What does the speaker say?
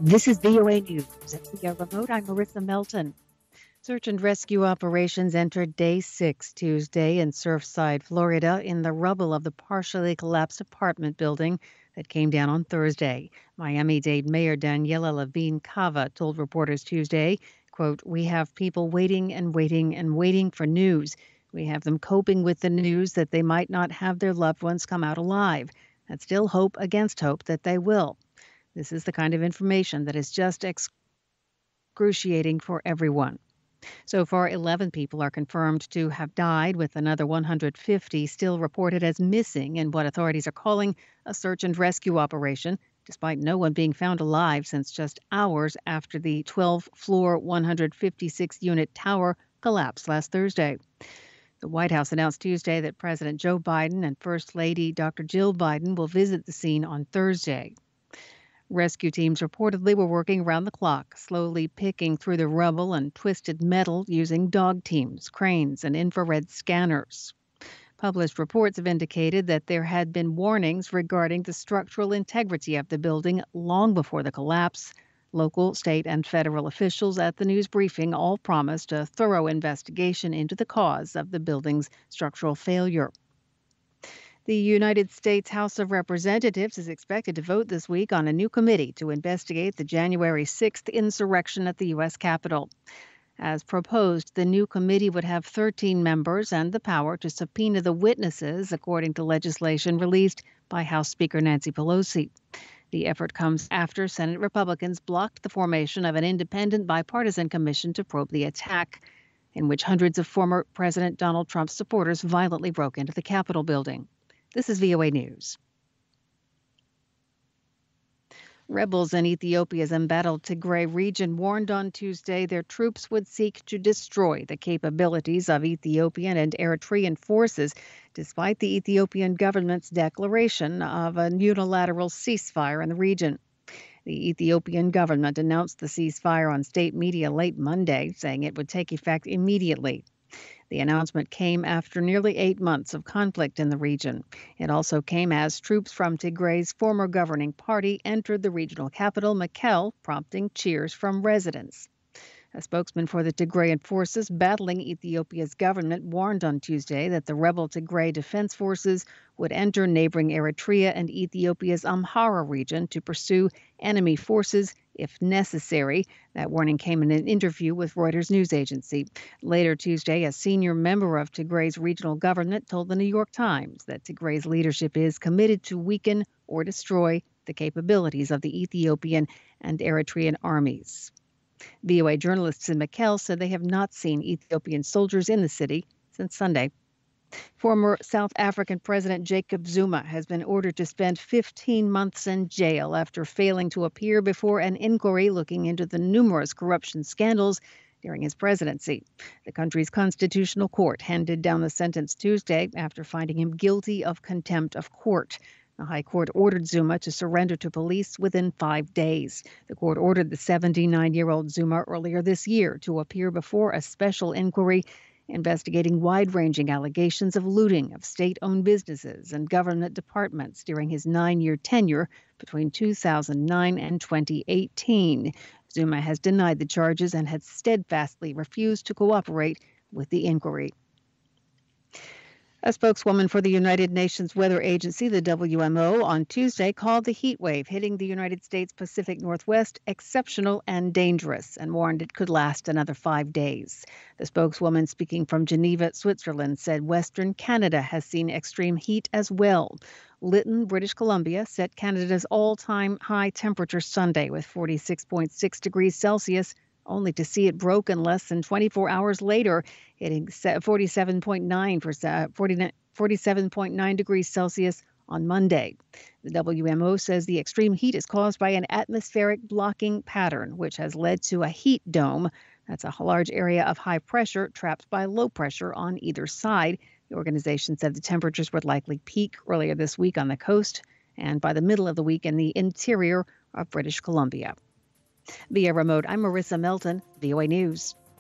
This is VOA News. Via remote, I'm Marissa Melton. Search and rescue operations entered day 6 Tuesday in Surfside, Florida, in the rubble of the partially collapsed apartment building that came down on Thursday. Miami-Dade Mayor Daniela Levine Cava told reporters Tuesday, quote, "We have people waiting and waiting and waiting for news. We have them coping with the news that they might not have their loved ones come out alive. That's still hope against hope that they will. This is the kind of information that is just excruciating for everyone." So far, 11 people are confirmed to have died, with another 150 still reported as missing in what authorities are calling a search and rescue operation, despite no one being found alive since just hours after the 12-floor, 156-unit tower collapsed last Thursday. The White House announced Tuesday that President Joe Biden and First Lady Dr. Jill Biden will visit the scene on Thursday. Rescue teams reportedly were working around the clock, slowly picking through the rubble and twisted metal using dog teams, cranes, and infrared scanners. Published reports have indicated that there had been warnings regarding the structural integrity of the building long before the collapse. Local, state, and federal officials at the news briefing all promised a thorough investigation into the cause of the building's structural failure. The United States House of Representatives is expected to vote this week on a new committee to investigate the January 6th insurrection at the U.S. Capitol. As proposed, the new committee would have 13 members and the power to subpoena the witnesses, according to legislation released by House Speaker Nancy Pelosi. The effort comes after Senate Republicans blocked the formation of an independent bipartisan commission to probe the attack, in which hundreds of former President Donald Trump supporters violently broke into the Capitol building. This is VOA News. Rebels in Ethiopia's embattled Tigray region warned on Tuesday their troops would seek to destroy the capabilities of Ethiopian and Eritrean forces, despite the Ethiopian government's declaration of a unilateral ceasefire in the region. The Ethiopian government announced the ceasefire on state media late Monday, saying it would take effect immediately. The announcement came after nearly 8 months of conflict in the region. It also came as troops from Tigray's former governing party entered the regional capital, Mekelle, prompting cheers from residents. A spokesman for the Tigrayan forces battling Ethiopia's government warned on Tuesday that the rebel Tigray Defense Forces would enter neighboring Eritrea and Ethiopia's Amhara region to pursue enemy forces if necessary. That warning came in an interview with Reuters news agency. Later Tuesday, a senior member of Tigray's regional government told the New York Times that Tigray's leadership is committed to weaken or destroy the capabilities of the Ethiopian and Eritrean armies. VOA journalists in Mekelle said they have not seen Ethiopian soldiers in the city since Sunday. Former South African President Jacob Zuma has been ordered to spend 15 months in jail after failing to appear before an inquiry looking into the numerous corruption scandals during his presidency. The country's constitutional court handed down the sentence Tuesday after finding him guilty of contempt of court. The High Court ordered Zuma to surrender to police within 5 days. The court ordered the 79-year-old Zuma earlier this year to appear before a special inquiry investigating wide-ranging allegations of looting of state-owned businesses and government departments during his 9-year tenure between 2009 and 2018. Zuma has denied the charges and has steadfastly refused to cooperate with the inquiry. A spokeswoman for the United Nations Weather Agency, the WMO, on Tuesday called the heat wave hitting the United States Pacific Northwest exceptional and dangerous and warned it could last another 5 days. The spokeswoman, speaking from Geneva, Switzerland, said Western Canada has seen extreme heat as well. Lytton, British Columbia, set Canada's all-time high temperature Sunday with 46.6 degrees Celsius, only to see it broken less than 24 hours later, hitting 47.9 degrees Celsius on Monday. The WMO says the extreme heat is caused by an atmospheric blocking pattern, which has led to a heat dome. That's a large area of high pressure trapped by low pressure on either side. The organization said the temperatures would likely peak earlier this week on the coast and by the middle of the week in the interior of British Columbia. Via remote, I'm Marissa Melton, VOA News.